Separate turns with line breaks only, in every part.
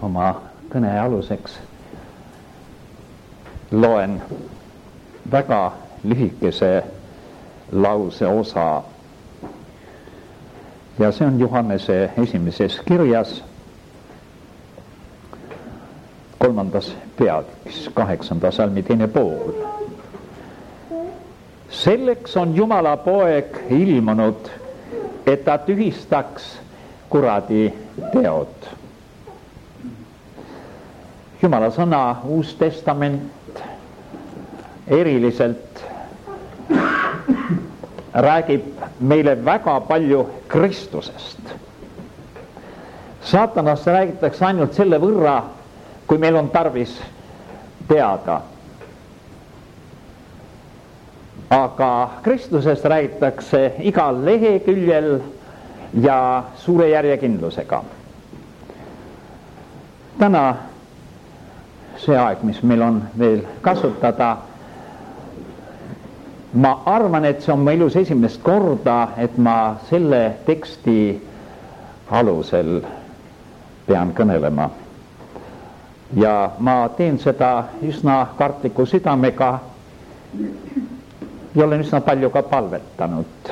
oma kõne aluseks loen väga lühikese lause osa. Ja see on Johannese esimeses kirjas 3. peatükis 8. salmi 2. pool. Selleks on Jumala poeg ilmunud, et ta tühistaks kuradi teod. Jumala sõna, Uus Testament eriliselt räägib meile väga palju Kristusest. Saatanast räägitakse ainult selle võrra, kui meil on tarvis teada. Aga Kristusest räägitakse igal leheküljel ja suure järjekindlusega. Täna see aeg, mis meil on veel kasutada, ma arvan, et see on mu elus esimest korda, et ma selle teksti alusel pean kõnelema. Ja ma teen seda üsna kartliku südamega ja olen üsna palju ka palvetanud.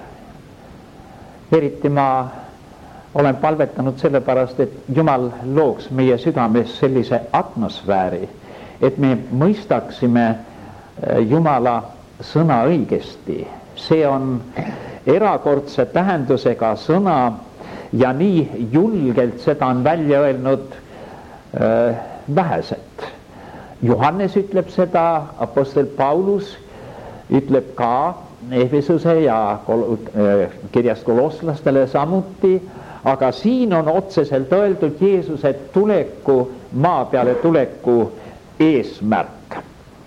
Eriti ma olen palvetanud sellepärast, et Jumal looks meie südames sellise atmosfääri, et me mõistaksime Jumala sõna õigesti. See on erakordse tähendusega sõna ja nii julgelt seda on välja öelnud vähesed. Johannes ütleb seda, apostel Paulus ütleb ka Efesuse ja kirjast kolosslastele samuti, aga siin on otseselt öeldud Jeesuse tuleku, maa peale tuleku eesmärk.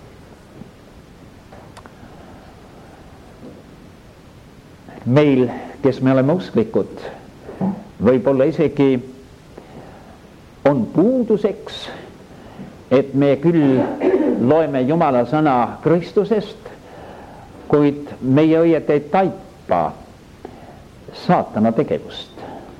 Meil, kes me oleme usklikud, võib-olla isegi on puuduseks, et me küll loeme Jumala sõna Kristusest, kuid meie õied ei taipa saatana tegevust.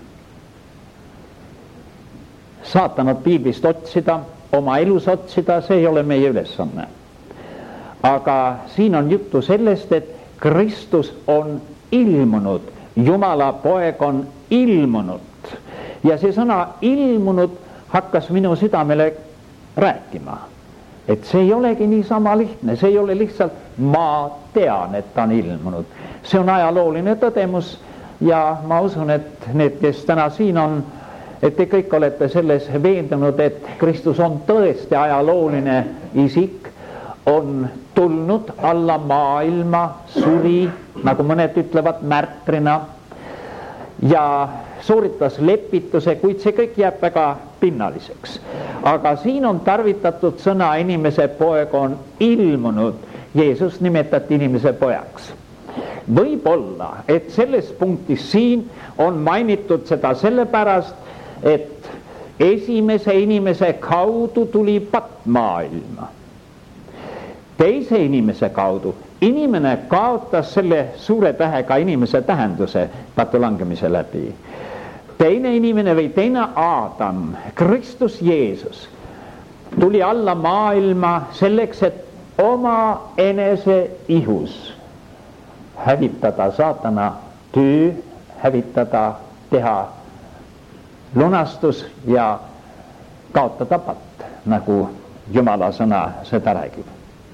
Saatanat piiblist otsida, oma elus otsida, see ei ole meie ülesanne. Aga siin on juttu sellest, et Kristus on ilmunud, Jumala poeg on ilmunud ja see sõna ilmunud hakkas minu südamele rääkima. Et see ei olegi niisama lihtne, see ei ole lihtsalt ma tean, et ta on ilmunud. See on ajalooline tõdemus ja ma usun, et need, kes täna siin on, et te kõik olete selles veendunud, et Kristus on tõesti ajalooline isik, on tulnud alla maailma, suri, nagu mõned ütlevad, märtrina ja sooritas lepituse, kuid see kõik jääb väga pinnaliseks. Aga siin on tarvitatud sõna inimese poeg on ilmunud. Jeesus nimetati inimese pojaks. Võib-olla, et selles punktis siin on mainitud seda sellepärast, et esimese inimese kaudu tuli patt maailma. Teise inimese kaudu inimene kaotas selle suure tähega inimese tähenduse patu langemise läbi. Teine inimene või teine Adam, Kristus Jeesus, tuli alla maailma selleks, et oma enese ihus hävitada saatana töö, hävitada, teha lunastus ja kaotada patt, nagu Jumala sõna seda räägib.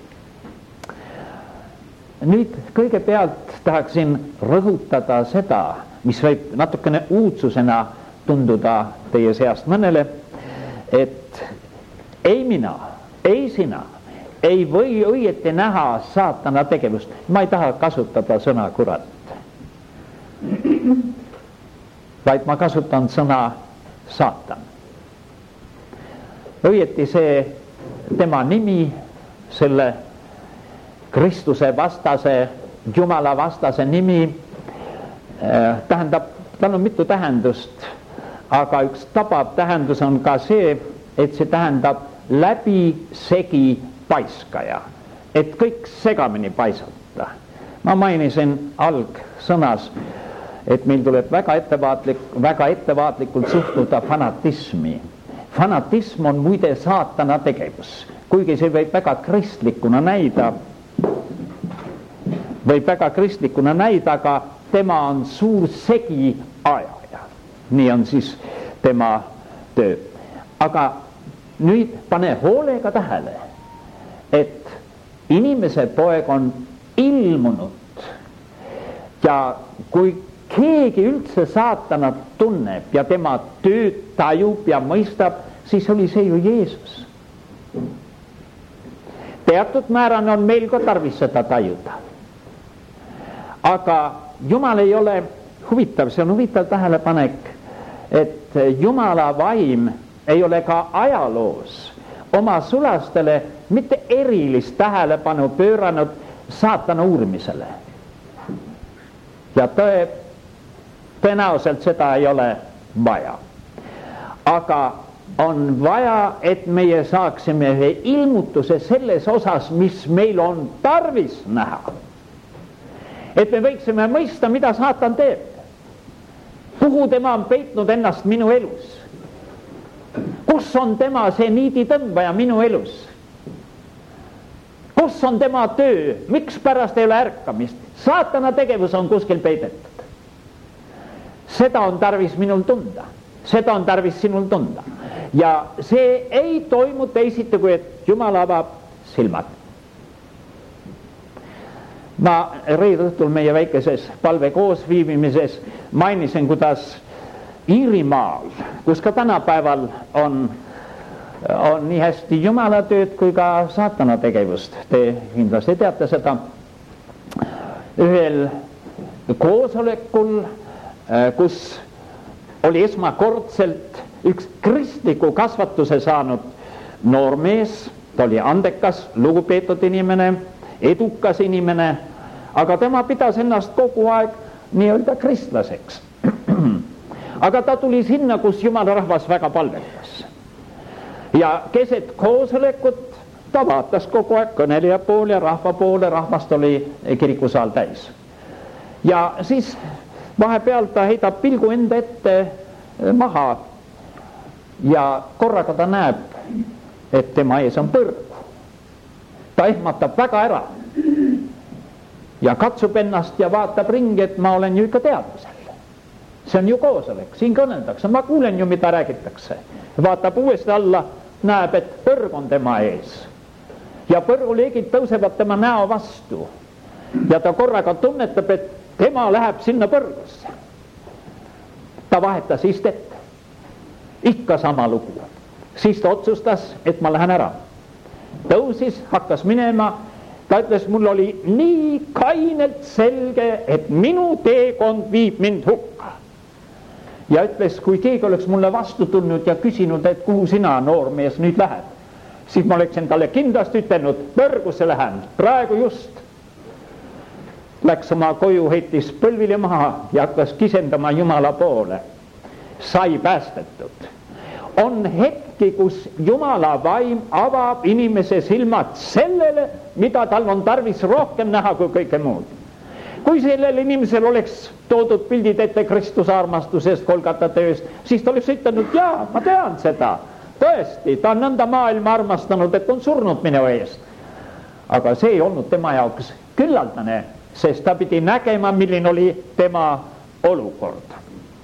Nüüd kõigepealt tahaksin rõhutada seda, mis võib natukene uudsusena tunduda teie seast mõnele, et ei mina, ei sina, ei või õieti näha saatana tegevust. Ma ei taha kasutada sõna kurat, vaid ma kasutan sõna saatan. Õieti see tema nimi, selle Kristuse vastase, Jumala vastase nimi tähendab, tal on mitu tähendust, aga üks tabav tähendus on ka see, et see tähendab läbisegi paiskaja, et kõik segamini paisata. Ma mainisin algsõnas, et meil tuleb väga ettevaatlikult suhtuda fanatismi. Fanatism on muide saatana tegevus, kuigi see võib väga kristlikuna näida, aga tema on suur segiajaja. Nii on siis tema töö. Aga nüüd pane hoolega tähele, et inimese poeg on ilmunud ja kui keegi üldse saatanat tunneb ja tema tööd tajub ja mõistab, siis oli see ju Jeesus. Teatud määran on meil ka tarvis seda tajuda. Aga Jumal ei ole huvitav, see on huvitav tähelepanek, et Jumala vaim ei ole ka ajaloos oma sulastele mitte erilist tähelepanu pööranud saatana uurimisele. Ja tõenäoliselt seda ei ole vaja. Aga on vaja, et meie saaksime ilmutuse selles osas, mis meil on tarvis näha. Et me võiksime mõista, mida saatan teeb. Kuhu tema on peitnud ennast minu elus? Kus on tema see niiditõmbaja minu elus? Kus on tema töö? Miks pärast ei ole ärkamist? Saatana tegevus on kuskil peidetud. Seda on tarvis minul tunda. Seda on tarvis sinul tunda. Ja see ei toimu teisiti, kui et Jumal avab silmad. Ma reede õhtul meie väikeses palve koosviibimises mainisin, kuidas Iirimaal, kus ka tänapäeval on nii hästi Jumala tööd kui ka saatana tegevust. Te kindlasti teate seda. Ühel koosolekul, kus oli esmakordselt üks kristliku kasvatuse saanud noormees, ta oli andekas, lugupeetud inimene, edukas inimene, aga tema pidas ennast kogu aeg nii-öelda kristlaseks. Aga ta tuli sinna, kus Jumala rahvas väga palvetas. Ja keset koosolekut ta vaatas kogu aeg kõnelija poole ja rahva poole, rahvast oli kirikusaal täis. Ja siis vahepeal ta heidab pilgu enda ette maha ja korraga ta näeb, et tema ees on põrgu. Ta ehmatab väga ära ja katsub ennast ja vaatab ringi, et ma olen ju ikka teadmisel. See on ju koosolek, siin kõneldakse, ma kuulen ju, mida räägitakse. Vaatab uuesti alla, näeb, et põrg on tema ees. Ja põrguleegid tõusevad tema näo vastu. Ja ta korraga tunnetab, et tema läheb sinna põrgusse. Ta vahetas istet. Ikka sama lugu. Siis ta otsustas, et ma lähen ära. Tõusis, hakkas minema. Ta ütles, mul oli nii kainelt selge, et minu teekond viib mind hukka. Ja ütles, kui keegi oleks mulle vastu tulnud ja küsinud, et kuhu sina, noormees, nüüd lähed, siis ma oleksin talle kindlasti ütelnud, põrgusse lähen, praegu just. Läks oma koju, heitis põlvili maha ja hakkas kisendama Jumala poole. Sai päästetud. On hetki, kus Jumala vaim avab inimese silmad sellele, mida tal on tarvis rohkem näha kui kõike muud. Kui sellel inimesel oleks toodud pildid ette Kristuse armastusest, Golgata tööst, siis ta oleks ütelnud, jaa, ma tean seda. Tõesti, ta on nõnda maailma armastanud, et on surnud minu eest. Aga see ei olnud tema jaoks küllaldane, sest ta pidi nägema, milline oli tema olukord.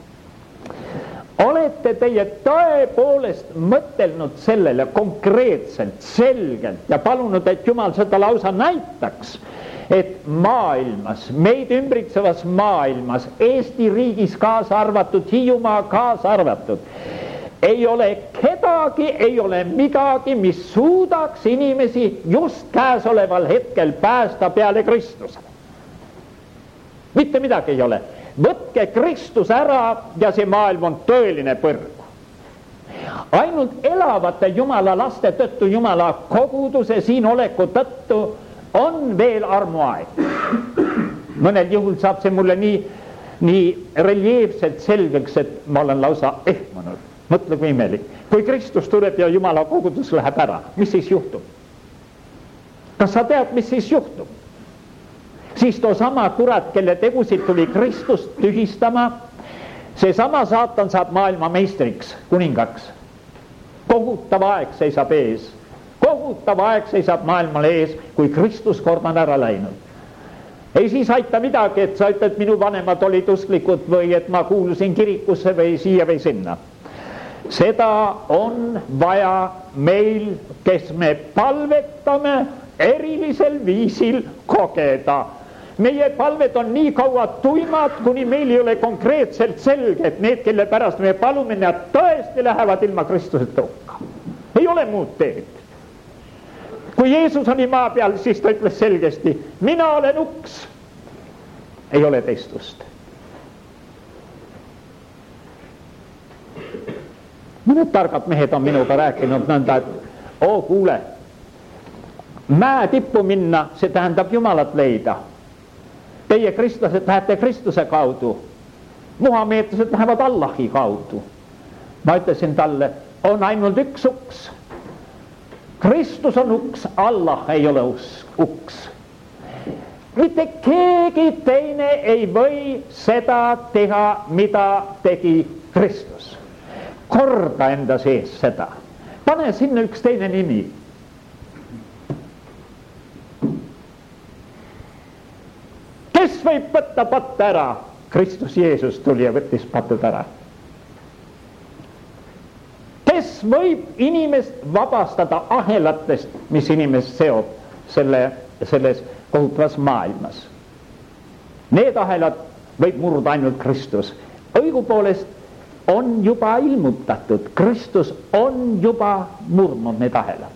Olete teie tõepoolest mõtelnud sellele konkreetselt, selgelt ja palunud, et Jumal seda lausa näitaks, et maailmas, meid ümbritsevas maailmas, Eesti riigis kaasa arvatud, Hiiumaa kaasa arvatud, ei ole kedagi, ei ole midagi, mis suudaks inimesi just käesoleval hetkel päästa peale Kristuse. Mitte midagi ei ole. Võtke Kristus ära ja see maailm on tõeline põrgu. Ainult elavate Jumala laste tõttu, Jumala koguduse siin oleku tõttu on veel armuaeg. Mõnel juhul saab see mulle nii reljeefselt selgeks, et ma olen lausa ehmunud. Mõtle kui imelik. Kui Kristus tuleb ja Jumala kogudus läheb ära, mis siis juhtub? Kas sa tead, mis siis juhtub? Siis too sama kurat, kelle tegusid tuli Kristust tühistama, see sama saatan saab maailma meistriks, kuningaks. kohutav aeg seisab ees. Kohutav aeg seisab maailmale ees, kui Kristus kord on ära läinud. Ei siis aita midagi, et sa ütled, minu vanemad olid usklikud või et ma kuulusin kirikusse või siia või sinna. Seda on vaja meil, kes me palvetame, erilisel viisil kogeda. Meie palved on nii kaua tuimad, kuni meil ei ole konkreetselt selge, et need, kelle pärast me palume, nad tõesti lähevad ilma Kristuseta hukka. Ei ole muud teed. Kui Jeesus oli maa peal, siis ta ütles selgesti, mina olen uks. Ei ole teistust. Mõned targad mehed on minuga rääkinud nõnda, et kuule, mäe tippu minna, see tähendab Jumalat leida. Teie kristlased lähete Kristuse kaudu. Muhameetlased lähevad Allahi kaudu. Ma ütlesin talle, on ainult üks uks. Kristus on uks, Allah ei ole uks. Mitte keegi teine ei või seda teha, mida tegi Kristus. Korda enda sees seda. Pane sinna üks teine nimi. Kes võib võtta patte ära? Kristus Jeesus tuli ja võttis patud ära. Kes võib inimest vabastada ahelatest, mis inimest seob selles kohutavas maailmas? Need ahelad võib murda ainult Kristus. Õigupoolest on juba ilmutatud, Kristus on juba murnud need ahelad.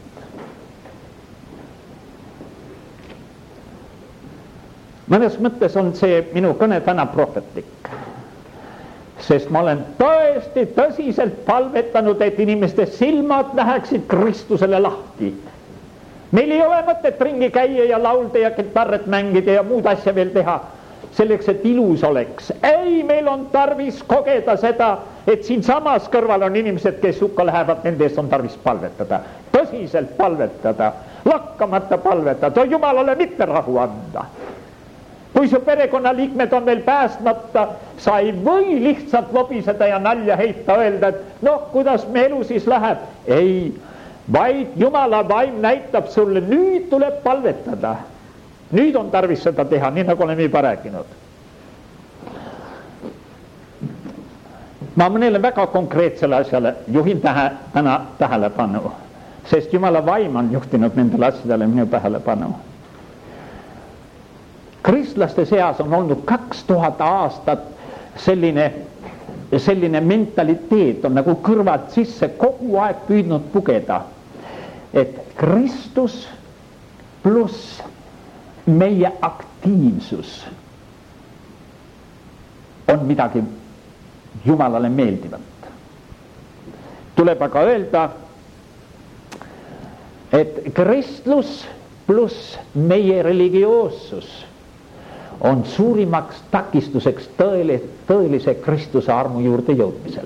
Mõnes mõttes on see minu kõne täna prohvetlik, sest ma olen tõesti tõsiselt palvetanud, et inimeste silmad läheksid Kristusele lahti. Meil ei ole mõtet ringi käia ja laulda ja kitarret mängida ja muud asja veel teha, selleks, et ilus oleks. Ei, meil on tarvis kogeda seda, et siin samas kõrval on inimesed, kes hukka lähevad, nende eest on tarvis palvetada. Tõsiselt palvetada, lakkamata palvetada, Jumalale mitte rahu anda. Kui su perekonnaliikmed on veel päästmata, sa ei või lihtsalt lobiseda ja nalja heita, öelda, et noh, kuidas me elu siis läheb. Ei, vaid Jumala vaim näitab sulle, nüüd tuleb palvetada. Nüüd on tarvis seda teha, nii nagu oleme juba rääkinud. Ma mõnele väga konkreetsele asjale juhin täna tähelepanu, sest Jumala vaim on juhtinud nendele asjadele minu tähelepanu. Kristlaste seas on olnud 2000 aastat selline mentaliteet on nagu kõrvalt sisse kogu aeg püüdnud pugeda, et Kristus pluss meie aktiivsus on midagi Jumalale meeldivat. Tuleb aga öelda, et kristlus pluss meie religioossus on suurimaks takistuseks tõelise Kristuse armu juurde jõudmisel.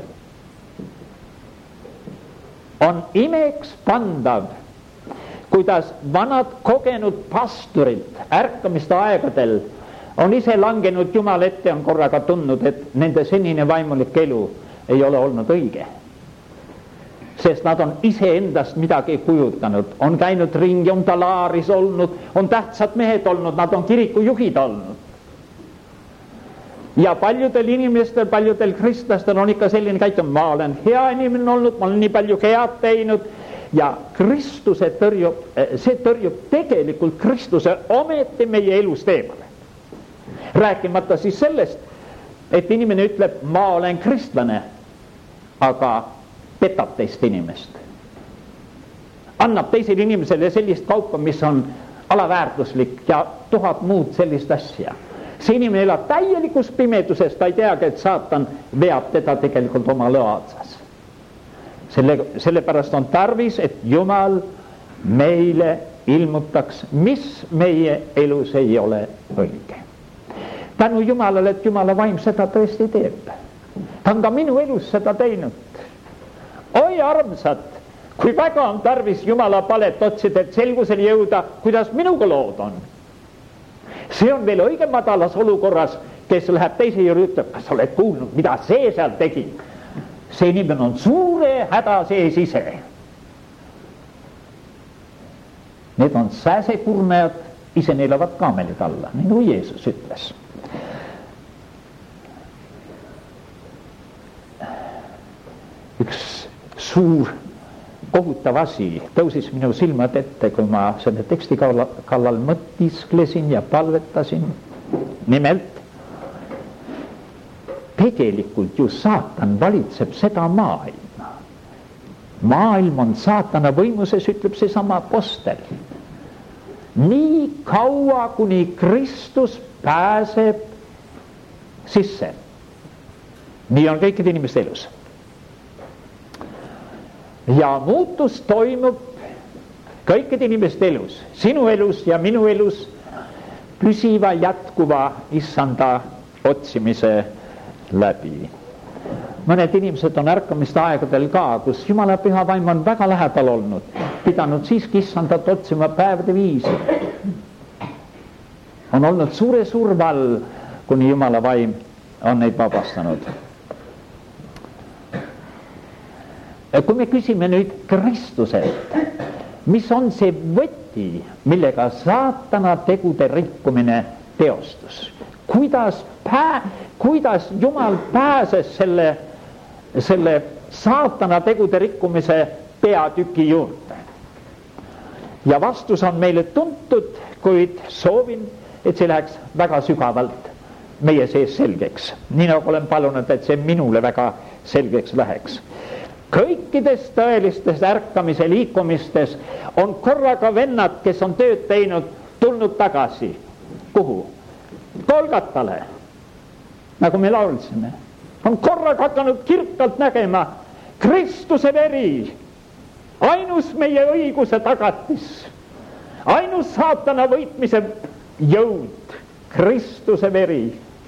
On imeks pandav, kuidas vanad kogenud pastorid ärkamiste aegadel on ise langenud Jumala ette, on korraga tundnud, et nende senine vaimulik elu ei ole olnud õige. Sest nad on iseendast midagi kujutanud, on käinud ringi, on talaaris olnud, on tähtsad mehed olnud, nad on kirikujuhid olnud. Ja paljudel inimestel, paljudel kristlastel on ikka selline käitumine, ma olen hea inimene olnud, ma olen nii palju head teinud ja Kristuse tõrjub tegelikult Kristuse ometi meie elust eemale. Rääkimata siis sellest, et inimene ütleb, ma olen kristlane, aga petab teist inimest. Annab teisele inimesele sellist kaupa, mis on alaväärtuslik ja 1000 muud sellist asja. See inimene elab täielikus pimeduses, ta ei teagi, et saatan veab teda tegelikult oma lõa otsas. Sellepärast on tarvis, et Jumal meile ilmutaks, mis meie elus ei ole õige. Tänu Jumalale, et Jumala vaim seda tõesti teeb. Ta on ka minu elus seda teinud. Oi armsad, kui väga on tarvis Jumala palet otsida, et selgusel jõuda, kuidas minuga lood on. See on veel õige madalas olukorras, kes läheb teise juurde, ütleb, kas oled kuulnud, mida see seal tegi. See inimene on suure häda sees ise. Need on sääsekurnajad, ise neelavad kaamelid alla, nii nagu Jeesus ütles. Üks suur kohutav asi tõusis minu silmad ette, kui ma selle teksti kallal mõtisklesin ja palvetasin. Nimelt, tegelikult ju saatan valitseb seda maailma. Maailm on saatana võimuses, ütleb seesama apostel. Nii kaua, kuni Kristus pääseb sisse. Nii on kõikide inimeste elus. Ja muutus toimub kõikide inimeste elus, sinu elus ja minu elus püsiva jätkuva issanda otsimise läbi. Mõned inimesed on ärkamiste aegadel ka, kus Jumala püha vaim on väga lähedal olnud, pidanud siiski issandat otsima päevade viisi. On olnud suure surve all, kuni Jumala vaim on neid vabastanud. Kui me küsime nüüd Kristuselt, mis on see võti, millega saatana tegude rikkumine teostus? Kuidas Jumal pääses selle saatana tegude rikkumise peatüki juurde? Ja vastus on meile tuntud, kuid soovin, et see läheks väga sügavalt meie sees selgeks. Nii nagu olen palunud, et see minule väga selgeks läheks. Kõikides tõelistes ärkamise liikumistes on korraga vennad, kes on tööd teinud, tulnud tagasi. Kuhu? Golgatale, nagu me laulsime. On korraga hakanud kirkalt nägema Kristuse veri, ainus meie õiguse tagatis, ainus saatana võitmise jõud, Kristuse veri.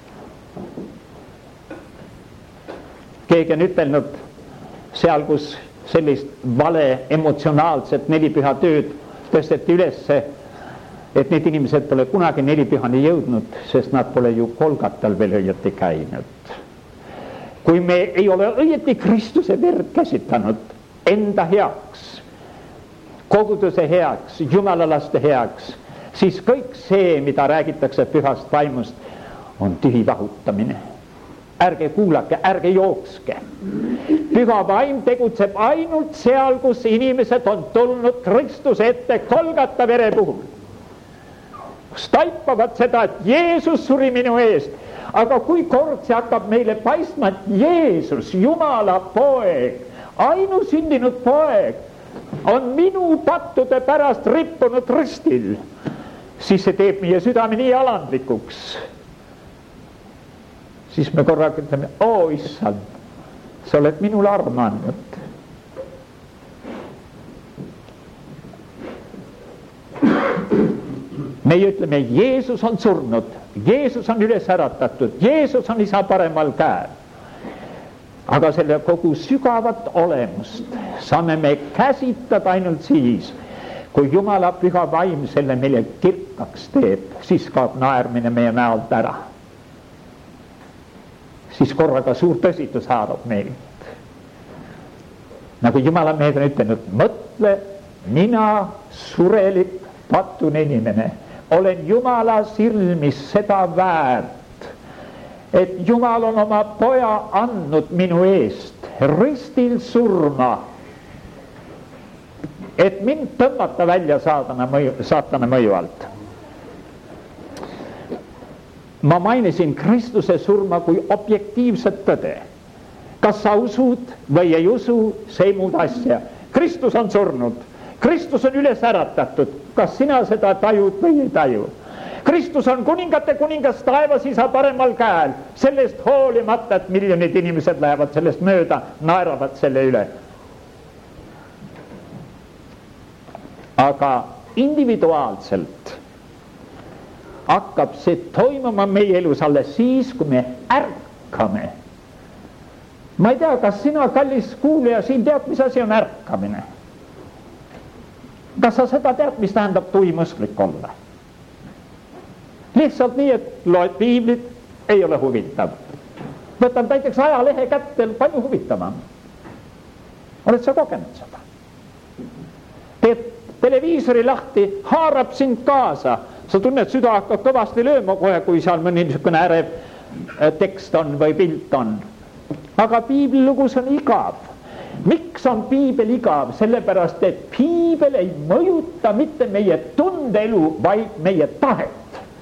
Keegi on ütelnud, seal, kus sellist vale emotsionaalset nelipüha tööd tõsteti ülesse, et need inimesed pole kunagi nelipühani jõudnud, sest nad pole ju Golgatal veel õieti käinud. Kui me ei ole õieti Kristuse verd käsitanud enda heaks, koguduse heaks, jumalalaste heaks, siis kõik see, mida räägitakse pühast vaimust, on tühi vahutamine. Ärge kuulake, ärge jookske. Püha vaim tegutseb ainult seal, kus inimesed on tulnud Kristuse ette Golgata vere puhul. Kus taipavad seda, et Jeesus suri minu eest. Aga kui kord see hakkab meile paistma, et Jeesus, Jumala poeg, ainusündinud poeg, on minu pattude pärast rippunud ristil, siis see teeb meie südame nii alandlikuks. Siis me korraga ütleme, issand, sa oled minule arma andnud. Meie ütleme, Jeesus on surnud, Jeesus on üles äratatud, Jeesus on isa paremal käel. Aga selle kogu sügavat olemust saame me käsitleda ainult siis, kui Jumala püha vaim selle meile kirkaks teeb, siis kaob naermine meie näolt ära. Siis korraga suur tõsitus haarab meilt. Nagu Jumala mehed on ütelnud, mõtle, mina surelik patune inimene, olen Jumala silmis seda väärt, et Jumal on oma poja andnud minu eest ristil surma, et mind tõmmata välja saatana mõju alt. Ma mainisin Kristuse surma kui objektiivset tõde. Kas sa usud või ei usu, see ei muuda asja. Kristus on surnud, Kristus on üles äratatud, kas sina seda tajud või ei taju. Kristus on kuningate kuningas taevas isa paremal käel, sellest hoolimata, et miljonid inimesed lähevad sellest mööda, naeravad selle üle. Aga individuaalselt hakkab see toimuma meie elus alles siis, kui me ärkame. Ma ei tea, kas sina, kallis kuulaja, siin tead, mis asi on ärkamine? Kas sa seda tead, mis tähendab tuimusklik olla? Lihtsalt nii, et loed piiblit, ei ole huvitav. Võtan näiteks ajalehe kätte, palju huvitavam. Oled sa kogenud seda? Teed televiisori lahti, haarab sind kaasa. Sa tunned, süda hakkab kõvasti lööma kohe, kui seal mõni niisugune ärev tekst on või pilt on. Aga piiblilugus on igav. Miks on piibel igav? Sellepärast, et piibel ei mõjuta mitte meie tundeelu, vaid meie tahet.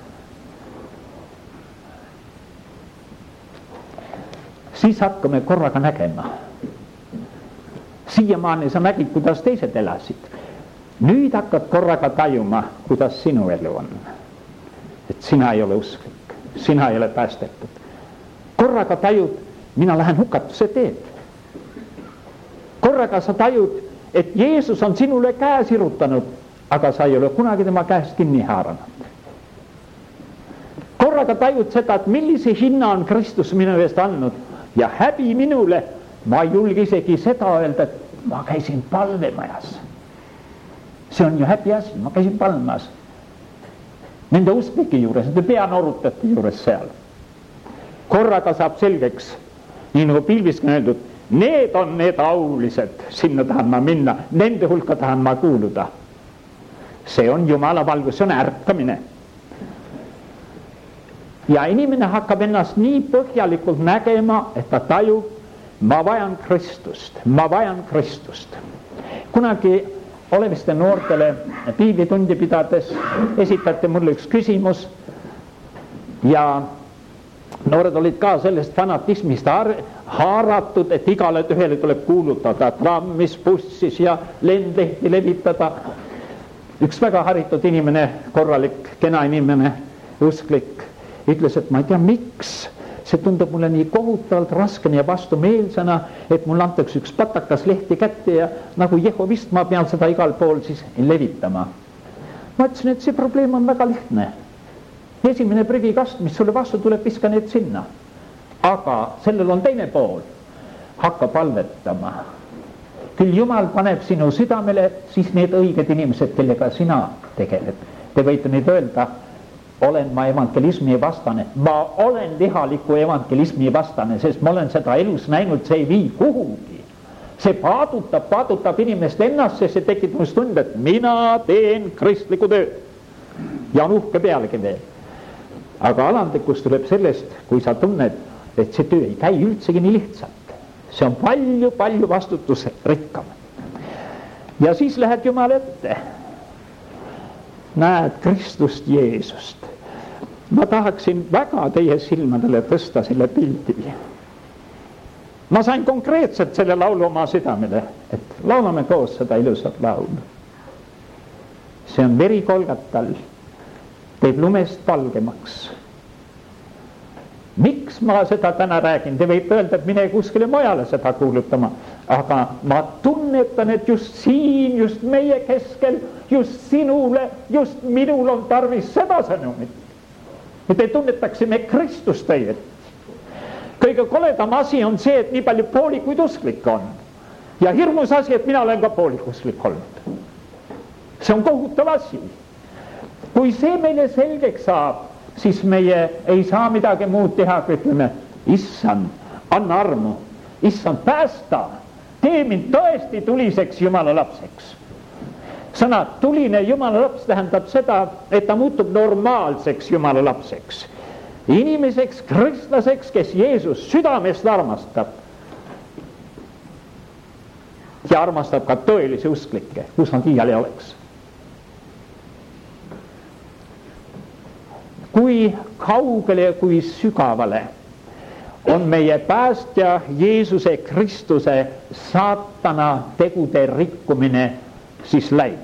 Siis hakkame korraga nägema. Siiamaani sa nägid, kuidas teised elasid. Nüüd hakkad korraga tajuma, kuidas sinu elu on. Et sina ei ole usklik, sina ei ole päästetud. Korraga tajud, mina lähen hukatuse teed. Korraga sa tajud, et Jeesus on sinule käe sirutanud, aga sa ei ole kunagi tema käest kinni haaranud. Korraga tajud seda, et millise hinna on Kristus minu eest andnud ja häbi minule, ma ei julge isegi seda öelda, et ma käisin palvemajas. See on ju häbi asi, ma käisin palvemajas. Nende usklike juures, nende peanorutajate juures seal. Korraga saab selgeks, nii nagu pilvis on öeldud, need on need aulised, sinna tahan ma minna, nende hulka tahan ma kuuluda. See on Jumala valgus, see on ärkamine. Ja inimene hakkab ennast nii põhjalikult nägema, et ta tajub, ma vajan Kristust, ma vajan Kristust. Kunagi oleviste noortele piiblitundi pidades esitati mulle üks küsimus ja noored olid ka sellest fanatismist haaratud, et igale ühele tuleb kuulutada trammis, bussis ja lendlehti levitada. Üks väga haritud inimene, korralik, kena inimene, usklik, ütles, et ma ei tea, miks see tundub mulle nii kohutavalt raskeni ja vastumeelsena, et mul antakse üks patakas lehti kätte ja nagu Jehovist ma pean seda igal pool siis levitama. Ma ütlesin, et see probleem on väga lihtne. Esimene prügikast, mis sulle vastu tuleb, viska need sinna. Aga sellel on teine pool. Hakka palvetama. Küll Jumal paneb sinu südamele siis need õiged inimesed, kellega sina tegeled. Te võite nüüd öelda, olen ma evangelismi vastane. Ma olen lihaliku evangelismi vastane, sest ma olen seda elus näinud, see ei vii kuhugi. See paadutab inimest ennast, sest see tekib minust tund, et mina teen kristlikku tööd. Ja on uhke pealegi veel. Aga alandlikkus tuleb sellest, kui sa tunned, et see töö ei käi üldsegi nii lihtsalt. See on palju vastutusrikkam. Ja siis lähed Jumal ette. Näed Kristust Jeesust. Ma tahaksin väga teie silmadele tõsta selle pildi. Ma sain konkreetselt selle laulu oma südamele, et laulame koos seda ilusat laulu. See on veri Golgatal, teeb lumest valgemaks. Miks ma seda täna räägin? Te võite öelda, et mine kuskile mujale seda kuulutama, aga ma tunnetan, et just siin, just meie keskel, just sinule, just minul on tarvis seda sõnumit. Et te tunnetaksime Kristust teie. Kõige koledam asi on see, et nii palju poolikuid usklik on. Ja hirmus asi, et mina olen ka poolikusklik olnud. See on kohutav asi. Kui see meile selgeks saab, siis meie ei saa midagi muud teha, kui ütleme, issand, anna armu, issand, päästa, tee mind tõesti tuliseks Jumala lapseks. Sõna tuline Jumala laps tähendab seda, et ta muutub normaalseks Jumala lapseks. Inimeseks, kristlaseks, kes Jeesus südamest armastab. Ja armastab ka tõelisi usklikke, kus nad iial ei oleks. Kui kaugele ja kui sügavale on meie päästja Jeesuse Kristuse saatana tegude rikkumine siis läinud.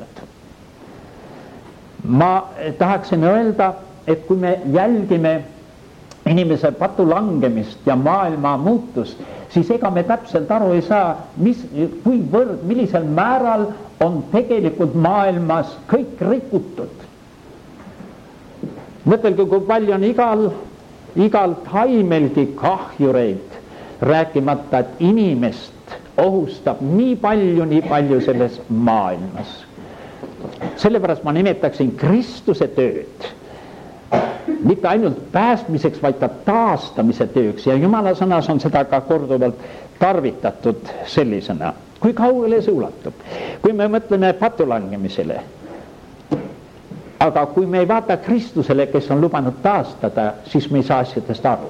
Ma tahaksin öelda, et kui me jälgime inimese patu langemist ja maailma muutust, siis ega me täpselt aru ei saa, millisel määral on tegelikult maailmas kõik rikutud. Mõtelge, kui palju on igal taimelgi kahjureid, rääkimata, et inimest ohustab nii palju selles maailmas. Sellepärast ma nimetaksin Kristuse tööd mitte ainult päästmiseks, vaid ka taastamise tööks ja Jumala sõnas on seda ka korduvalt tarvitatud sellisena. kui kaugele see ulatub, kui me mõtleme patulangemisele. Aga kui me ei vaata Kristusele, kes on lubanud taastada, siis me ei saa asjadest aru.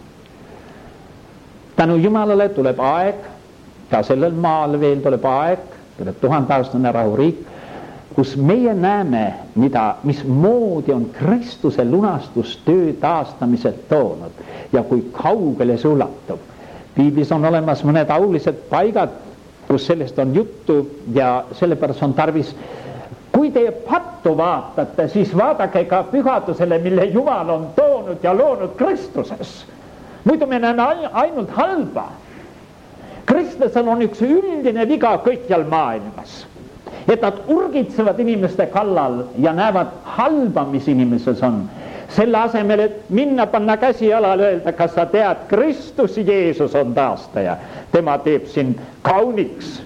Tänu Jumalale tuleb aeg, ka sellel maal veel tuleb aeg, tuleb 1000-aastane rahuriik, kus meie näeme, mismoodi on Kristuse lunastustöö taastamised toonud ja kui kaugele see ulatub. Piiblis on olemas mõned aulised paigad, kus sellest on juttu ja sellepärast on tarvis, kui teie pattu vaatate, siis vaadake ka pühadusele, mille Jumal on toonud ja loonud Kristuses. Muidu me näeme ainult halba. Kristlasel on üks üldine viga kõikjal maailmas, et nad urgitsevad inimeste kallal ja näevad halba, mis inimeses on. Selle asemel, et minna, panna käsi jalal, öelda, kas sa tead, Kristus Jeesus on taastaja. Tema teeb sind kauniks.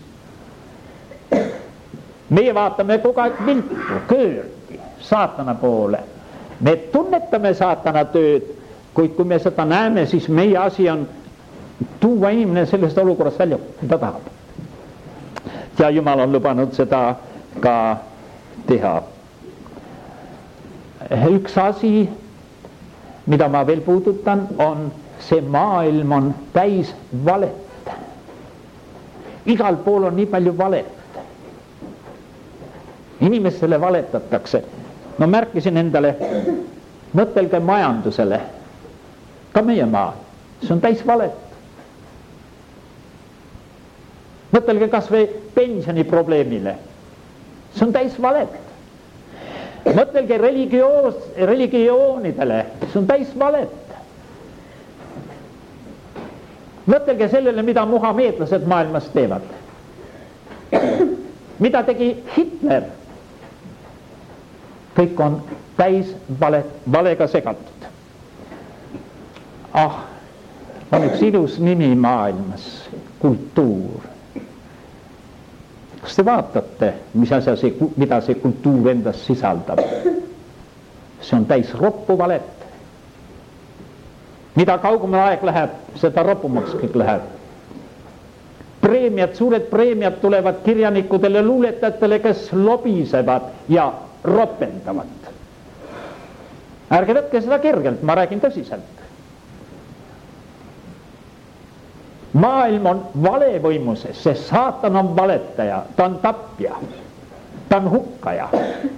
Meie vaatame kogu aeg viltu, köörgi, saatana poole. Me tunnetame saatana tööd, kuid kui me seda näeme, siis meie asi on tuua inimene sellest olukorrast välja, mida tahab. Ja Jumal on lubanud seda ka teha. Üks asi, mida ma veel puudutan, on see maailm on täis valet. Igal pool on nii palju valet. Inimestele valetatakse. No märkisin endale, mõtelge majandusele, ka meie maa, see on täis valet. Mõtelge kas või pensioni probleemile, see on täis valet. Mõtelge religioonidele, see on täis valet. Mõtelge sellele, mida muhameedlased maailmas teevad. Mida tegi Hitler? Kõik on täis valega segatud. On üks ilus nimi maailmas, kultuur. Kas te vaatate, mida see kultuur endas sisaldab? See on täis roppu valet. Mida kaugemal aeg läheb, seda roppumaks kõik läheb. Preemiad, suured preemiad tulevad kirjanikudele, luuletajatele, kes lobisevad ja ropendavad. Ärge võtke seda kergelt, ma räägin tõsiselt. Maailm on valevõimuses, sest saatan on valetaja, ta on tapja, ta on hukkaja.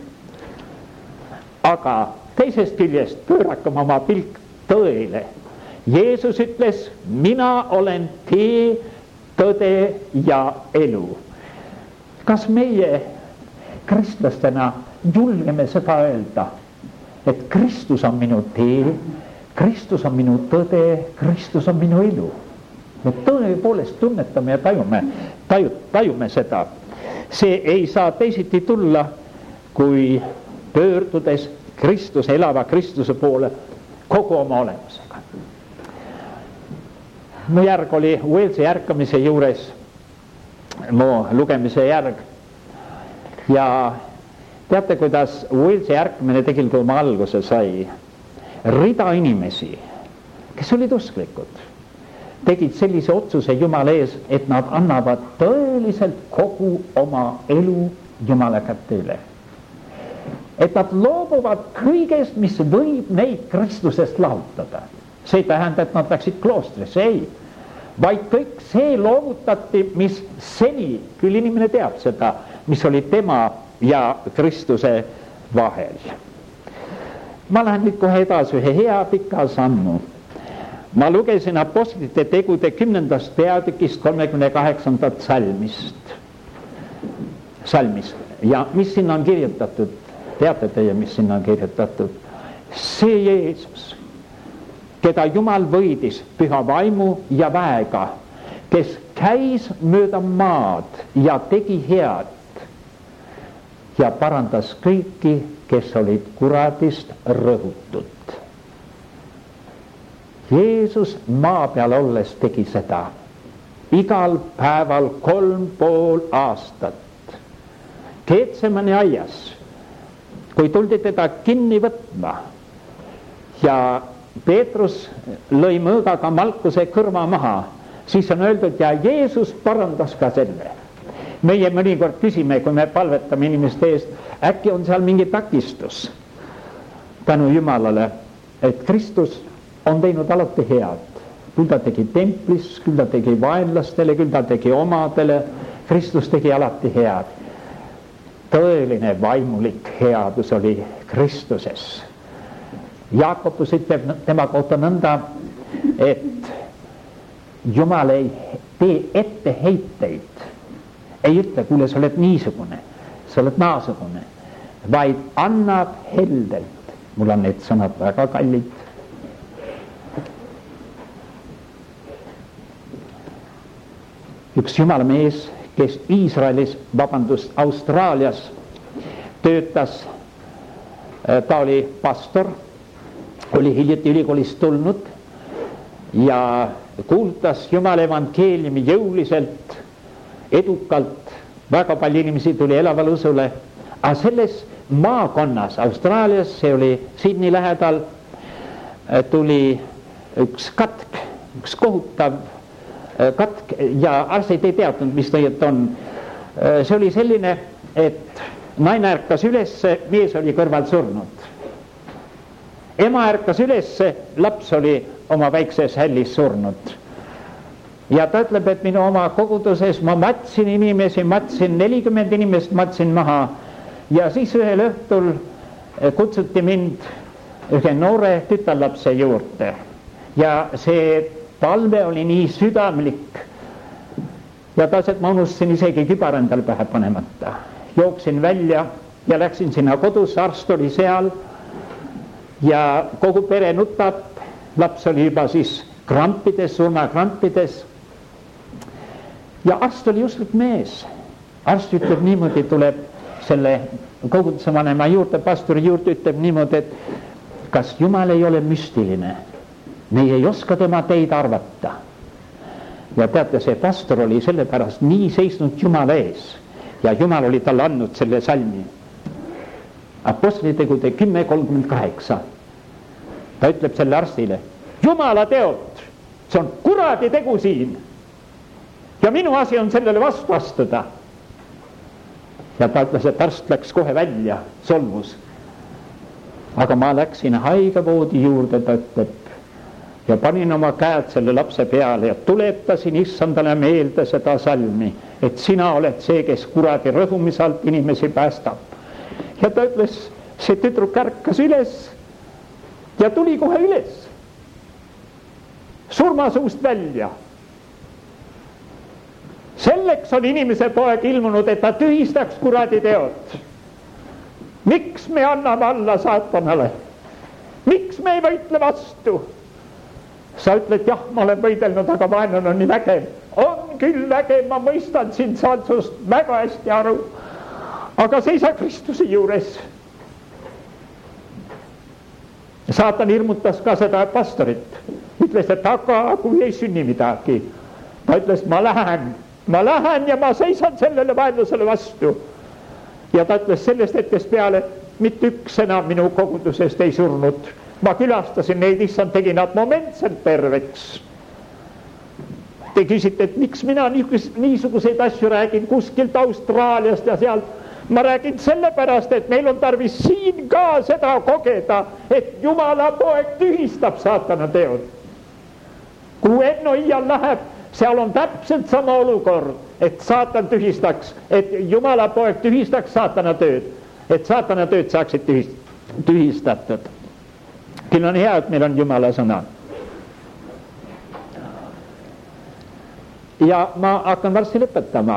Aga teisest küljest pöörakem oma pilk tõele. Jeesus ütles, mina olen tee, tõde ja elu. Kas meie kristlastena julgeme seda öelda, et Kristus on minu tee, Kristus on minu tõde, Kristus on minu elu? Me tõepoolest tunnetame ja tajume seda. See ei saa teisiti tulla, kui pöördudes Kristuse, elava Kristuse poole kogu oma olemusega. Mu järg oli Walesi ärkamise juures, mu lugemise järg. Ja teate, kuidas Walesi ärkamine tegelikult oma alguse sai? Rida inimesi, kes olid usklikud, tegid sellise otsuse Jumala ees, et nad annavad tõeliselt kogu oma elu Jumala kätte üle. Et nad loobuvad kõigest, mis võib neid Kristusest lahutada. See ei tähenda, et nad läksid kloostrisse, ei. Vaid kõik see loovutati, mis seni, küll inimene teab seda, mis oli tema ja Kristuse vahel. Ma lähen nüüd kohe edasi ühe hea pika sammu. Ma lugesin Apostlite tegude 10. peatükist 38. salmist. Ja mis sinna on kirjutatud? Teate teie, mis sinna on kirjutatud? See Jeesus, keda Jumal võidis püha vaimu ja väega, kes käis mööda maad ja tegi head ja parandas kõiki, kes olid kuradist rõhutud. Jeesus maa peal olles tegi seda igal päeval 3,5 aastat. Getsemani aias, kui tuldi teda kinni võtma ja Peetrus lõi mõõgaga Malkuse kõrva maha, siis on öeldud ja Jeesus parandas ka selle. meie mõnikord küsime, kui me palvetame inimeste eest, äkki on seal mingi takistus. Tänu Jumalale, et Kristus on teinud alati head. Küll ta tegi templis, küll ta tegi vaenlastele, küll ta tegi omadele. Kristus tegi alati head. Tõeline vaimulik headus oli Kristuses. Jaakobus ütleb tema kohta nõnda, et Jumal ei tee etteheiteid. Ei ütle, kuule, sa oled niisugune, sa oled naasugune, vaid annab heldelt. Mul on need sõnad väga kallid. Üks Jumala mees, kes Iisraelis, Austraalias töötas, ta oli pastor, oli hiljati ülikoolist tulnud ja kuultas Jumala evangeeliumi jõuliselt, edukalt, väga palju inimesi tuli elavale usule, aga selles maakonnas Austraalias, see oli Sydney lähedal, tuli üks katk, üks kohutav katk ja arstid ei teadnud, mis ta on. See oli selline, et naine ärkas ülesse, mees oli kõrval surnud. Ema ärkas ülesse, laps oli oma väikses hällis surnud. Ja ta ütleb, et minu oma koguduses ma matsin inimesi, matsin 40 inimest, matsin maha. Ja siis ühel õhtul kutsuti mind ühe noore tütarlapse juurde. Ja see palve oli nii südamlik. Ja taas, et ma unustasin isegi kübar endal pähe panemata. Jooksin välja ja läksin sinna kodus, arst oli seal. Ja kogu pere nutab, laps oli juba siis krampides, surmakrampides. Ja arst oli justlik mees. Arst ütleb niimoodi, tuleb selle koguduse vanema juurde, pastori juurde, ütleb niimoodi, et kas Jumal ei ole müstiline? Meie ei oska tema teid arvata. Ja teate, see pastor oli sellepärast nii seisnud Jumala ees ja Jumal oli talle andnud selle salmi. Apostlitegude 10:38. Ta ütleb selle arstile, Jumala teod, see on kuradi tegu siin. Ja minu asi on sellele vastu astuda. Ja ta ütles, et arst läks kohe välja, solvus. Aga ma läksin haigevoodi juurde, ta ütleb, ja panin oma käed selle lapse peale ja tuletasin issandale meelde seda salmi, et sina oled see, kes kuradi rõhumise alt inimesi päästab. Ja ta ütles, see tüdruk ärkas üles ja tuli kohe üles. Surmasuust välja. Selleks on inimese poeg ilmunud, et ta tühistaks kuradi teod. Miks me anname alla saatanale? Miks me ei võitle vastu? Sa ütled, jah, ma olen võidelnud, aga vaenlane on nii vägev. On küll vägev, ma mõistan sind, saan sust väga hästi aru. Aga seisa Kristuse juures. Saatan hirmutas ka seda pastorit. Ütles, et aga kui ei sünni midagi. Ta ütles, ma lähen ja ma seisan sellele vaenlasele vastu. Ja ta ütles sellest hetkest peale, mitte üks enam minu kogudusest ei surnud. Ma külastasin neid, issand tegi nad momentselt terveks. Te küsite, et miks mina niisuguseid asju räägin kuskilt Austraaliast ja sealt. Ma räägin sellepärast, et meil on tarvis siin ka seda kogeda, et Jumala poeg tühistab saatana teod. Kui Enno iial läheb, seal on täpselt sama olukord, et saatan tühistaks, et Jumala poeg tühistaks saatana tööd, et saatana tööd saaksid tühistatud. Küll on hea, et meil on Jumala sõna. Ja ma hakkan varsti lõpetama.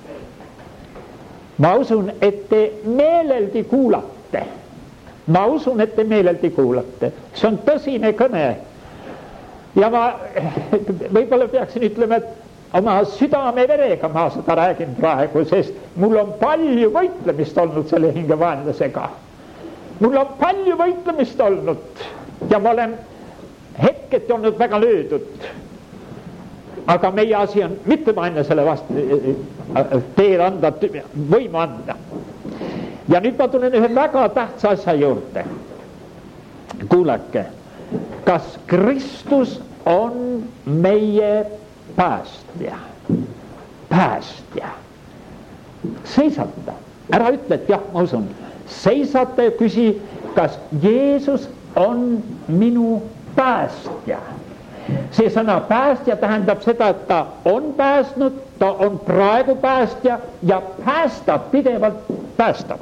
Ma usun, et te meeleldi kuulate. Ma usun, et te meeleldi kuulate. See on tõsine kõne. Ja ma võib-olla peaksin ütlema, et oma südame verega ma seda räägin praegu, sest mul on palju võitlemist olnud selle hingevaenlasega. Mul on palju võitlemist olnud ja ma olen hetketi olnud väga löödud. Aga meie asi on mitte vaenlasele vastu teel anda, võimu anda. Ja nüüd ma tulen ühe väga tähtsa asja juurde. Kuulake, kas Kristus on meie päästja? Päästja. seisata, ära ütle, et jah, ma usun. Seisata ja küsi, kas Jeesus on minu päästja. See sõna päästja tähendab seda, et ta on päästnud, ta on praegu päästja ja päästab, pidevalt päästab.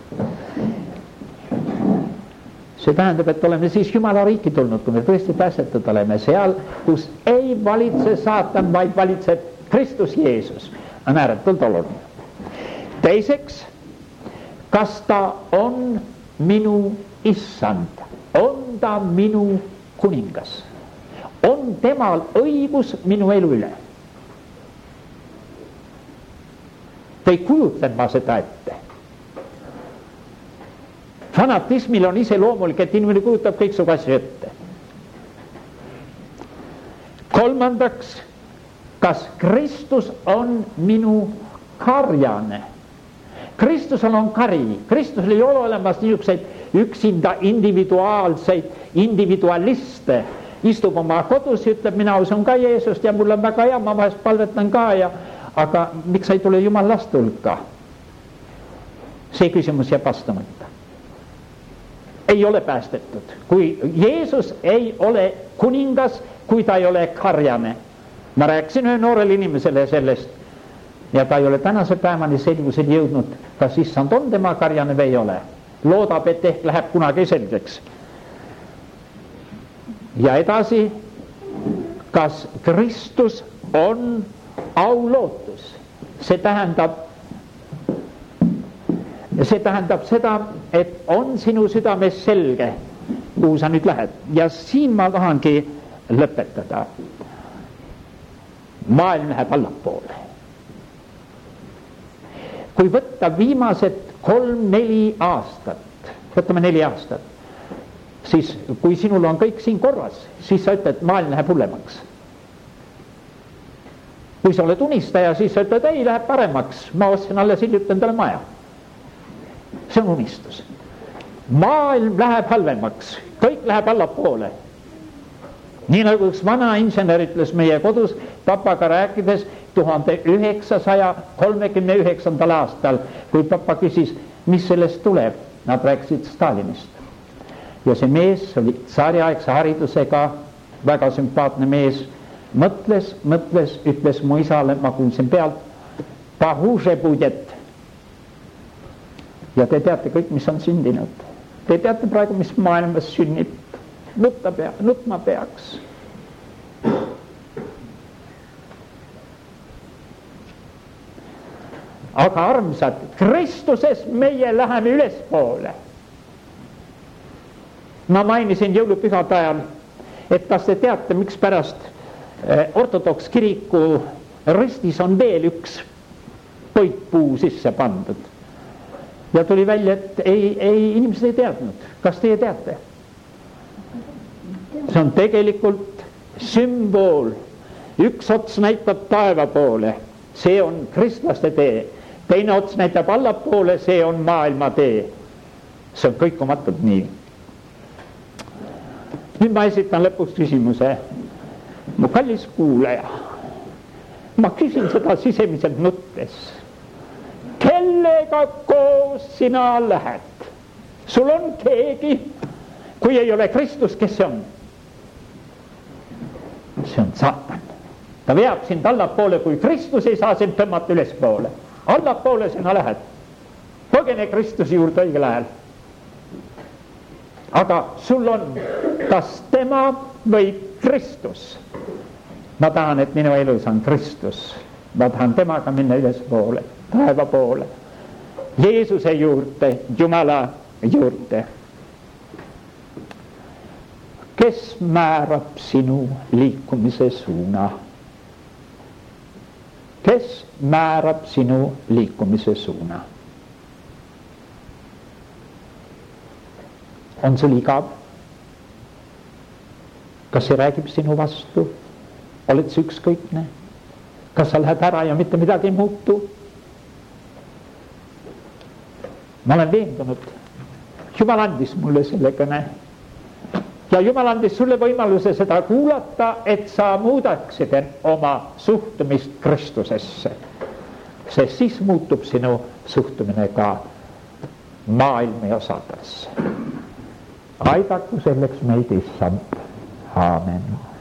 See tähendab, et oleme siis Jumala riiki tulnud, kui me tõesti päästetud oleme seal, kus ei valitse saatan, vaid valitseb Kristus Jeesus. On ääretult oluline. Teiseks, kas ta on minu issand, on ta minu kuningas, on temal õigus minu elu üle. Ei kujutlen ma seda ette. Fanatismil on ise loomulik, et inimene kujutab kõiksugu asju ette. Kolmandaks, kas Kristus on minu karjane? Kristusel on kari, Kristusel ei ole olemas niisuguseid üksinda individualiste, istub oma kodus ja ütleb, mina usun ka Jeesust ja mul on väga hea, ma vahest palvetan ka ja aga miks ei tule Jumal laste hulka? See küsimus jääb vastamata. Ei ole päästetud, kui Jeesus ei ole kuningas, kui ta ei ole karjane. Ma rääkisin ühe noorele inimesele sellest ja ta ei ole tänase päevani selgusel jõudnud, kas issand on tema karjane või ei ole. Loodab, et ehk läheb kunagi selgeks. Ja edasi, kas Kristus on aulootus? See tähendab seda, et on sinu südames selge, kuhu sa nüüd lähed. Ja siin ma tahangi lõpetada. Maailm läheb allapoole. Kui võtta viimased 3-4 aastat, võtame 4 aastat, siis kui sinul on kõik siin korras, siis sa ütled, maailm läheb hullemaks. Kui sa oled unistaja, siis sa ütled, ei, läheb paremaks, ma ostsin alles hiljuti endale maja. See on unistus. Maailm läheb halvemaks, kõik läheb allapoole. Nii nagu üks vana insener ütles meie kodus papaga rääkides 1939. aastal, kui papa küsis, mis sellest tuleb, nad rääkisid Stalinist. Ja see mees oli tsaariaegse haridusega, väga sümpaatne mees, mõtles, ütles mu isale, ma kuulsin pealt, pahuže budjet. Ja te teate kõik, mis on sündinud. Te teate praegu, mis maailmas sünnib. Nutma peaks. Aga armsad, Kristuses meie läheme ülespoole. Ma mainisin jõulupühade ajal, et kas te teate, miks pärast ortodoks kiriku ristis on veel üks poikpuu sisse pandud. Ja tuli välja, et ei inimesed ei teadnud. Kas teie teate? See on tegelikult sümbool. Üks ots näitab taeva poole, see on kristlaste tee. Teine ots näitab allapoole, see on maailma tee. See on kõikumatult nii. Nüüd ma esitan lõpuks küsimuse. Mu kallis kuulaja, ma küsin seda sisemiselt nuttes. Kellega koos sina lähed? Sul on keegi, kui ei ole Kristus, kes see on? See on saatan. Ta veab sind allapoole, kui Kristus ei saa sind tõmmata ülespoole. Allapoole sina lähed. Põgene Kristuse juurde õigel ajal. Aga sul on kas tema või Kristus. Ma tahan, et minu elus on Kristus. Ma tahan temaga minna ülespoole, taeva poole, Jeesuse juurde, Jumala juurde. Kes määrab sinu liikumise suuna? Kes määrab sinu liikumise suuna? On sul igav? Kas see räägib sinu vastu? Oled sa ükskõikne? Kas sa lähed ära ja mitte midagi ei muutu? Ma olen veendunud. Jumal andis mulle selle kõne. Ja Jumal andis sulle võimaluse seda kuulata, et sa muudaksid oma suhtumist Kristusesse. sest siis muutub sinu suhtumine ka maailma osadesse. Aidaku selleks meid Issand. Aamen.